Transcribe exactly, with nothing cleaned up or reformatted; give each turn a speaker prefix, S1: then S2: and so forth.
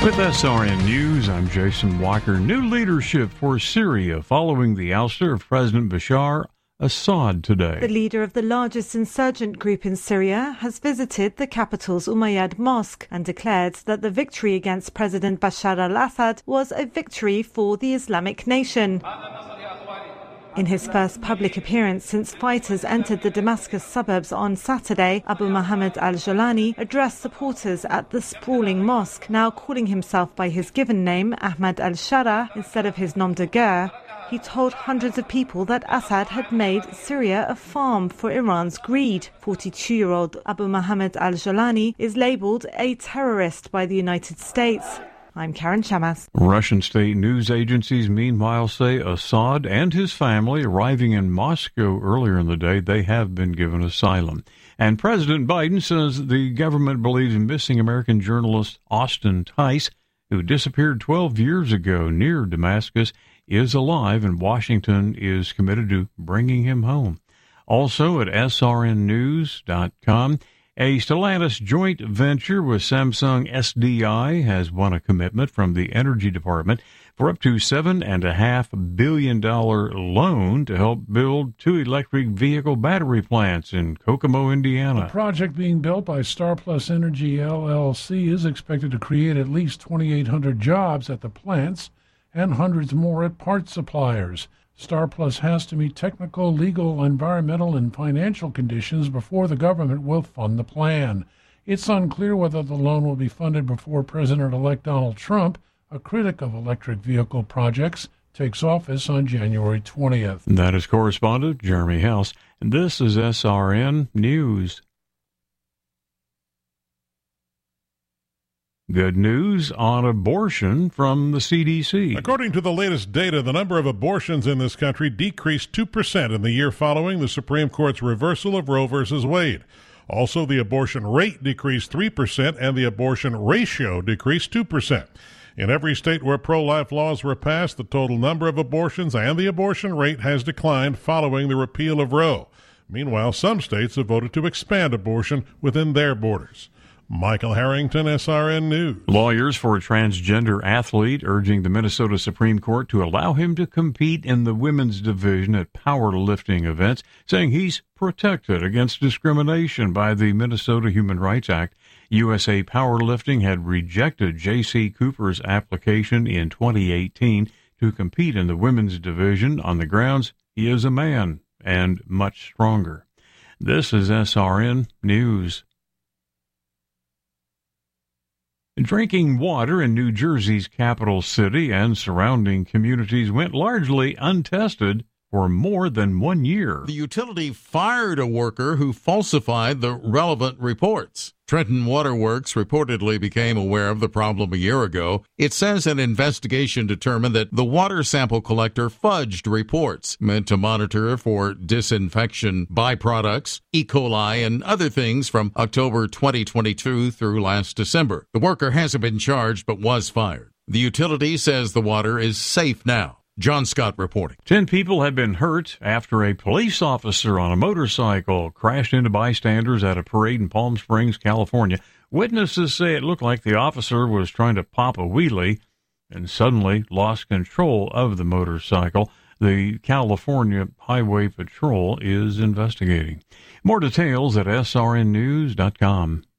S1: With S R N News, I'm Jason Walker. New leadership for Syria following the ouster of President Bashar Assad today.
S2: The leader of the largest insurgent group in Syria has visited the capital's Umayyad Mosque and declared that the victory against President Bashar al-Assad was a victory for the Islamic nation. In his first public appearance since fighters entered the Damascus suburbs on Saturday, Abu Muhammad al-Jolani addressed supporters at the sprawling mosque, now calling himself by his given name, Ahmad al-Shara, instead of his nom de guerre. He told hundreds of people that Assad had made Syria a farm for Iran's greed. forty-two-year-old Abu Muhammad al-Jolani is labelled a terrorist by the United States. I'm Karen Shamas.
S1: Russian state news agencies, meanwhile, say Assad and his family arriving in Moscow earlier in the day, they have been given asylum. And President Biden says the government believes missing American journalist Austin Tice, who disappeared twelve years ago near Damascus, is alive, and Washington is committed to bringing him home. Also at S R N news dot com, a Stellantis joint venture with Samsung S D I has won a commitment from the Energy Department for up to seven point five billion dollars loan to help build two electric vehicle battery plants in Kokomo, Indiana.
S3: The project being built by Star Plus Energy L L C is expected to create at least twenty-eight hundred jobs at the plants and hundreds more at parts suppliers. Star Plus has to meet technical, legal, environmental, and financial conditions before the government will fund the plan. It's unclear whether the loan will be funded before President-elect Donald Trump, a critic of electric vehicle projects, takes office on January twentieth.
S1: That is correspondent Jeremy House, and this is S R N News. Good news on abortion from the C D C.
S4: According to the latest data, the number of abortions in this country decreased two percent in the year following the Supreme Court's reversal of Roe versus Wade. Also, the abortion rate decreased three percent and the abortion ratio decreased two percent. In every state where pro-life laws were passed, the total number of abortions and the abortion rate has declined following the repeal of Roe. Meanwhile, some states have voted to expand abortion within their borders. Michael Harrington, S R N News.
S1: Lawyers for a transgender athlete urging the Minnesota Supreme Court to allow him to compete in the women's division at powerlifting events, saying he's protected against discrimination by the Minnesota Human Rights Act. U S A Powerlifting had rejected J C Cooper's application in twenty eighteen to compete in the women's division on the grounds he is a man and much stronger. This is S R N News. Drinking water in New Jersey's capital city and surrounding communities went largely untested for more than one year.
S5: The utility fired a worker who falsified the relevant reports. Trenton Water Works reportedly became aware of the problem a year ago. It says an investigation determined that the water sample collector fudged reports meant to monitor for disinfection byproducts, E. coli, and other things from October twenty twenty-two through last December. The worker hasn't been charged but was fired. The utility says the water is safe now. John Scott reporting.
S1: Ten people have been hurt after a police officer on a motorcycle crashed into bystanders at a parade in Palm Springs, California. Witnesses say it looked like the officer was trying to pop a wheelie and suddenly lost control of the motorcycle. The California Highway Patrol is investigating. More details at S R N news dot com.